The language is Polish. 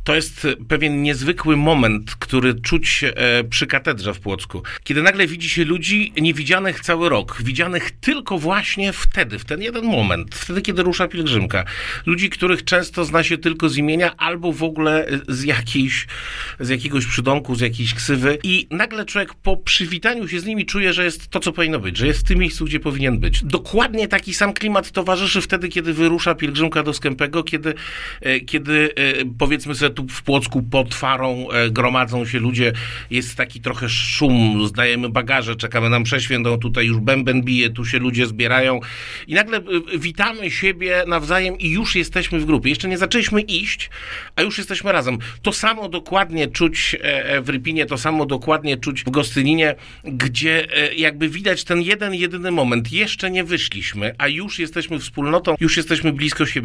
To jest pewien niezwykły moment, który czuć przy katedrze w Płocku. Kiedy nagle widzi się ludzi niewidzianych cały rok, widzianych tylko właśnie wtedy, w ten jeden moment, wtedy, kiedy rusza pielgrzymka. Ludzi, których często zna się tylko z imienia albo w ogóle z jakiegoś przydomku, z jakiejś ksywy i nagle człowiek po przywitaniu się z nimi czuje, że jest to, co powinno być, że jest w tym miejscu, gdzie powinien być. Dokładnie taki sam klimat towarzyszy wtedy, kiedy wyrusza pielgrzymka do Skępego, kiedy powiedzmy sobie tu w Płocku pod Farą gromadzą się ludzie, jest taki trochę szum, zdajemy bagaże, czekamy na mszę świętą, tutaj już bęben bije, tu się ludzie zbierają i nagle witamy siebie nawzajem i już jesteśmy w grupie. Jeszcze nie zaczęliśmy iść, a już jesteśmy razem. To samo dokładnie czuć w Rypinie, to samo dokładnie czuć w Gostyninie, gdzie jakby widać ten jedyny moment. Jeszcze nie wyszliśmy, a już jesteśmy wspólnotą, już jesteśmy blisko siebie.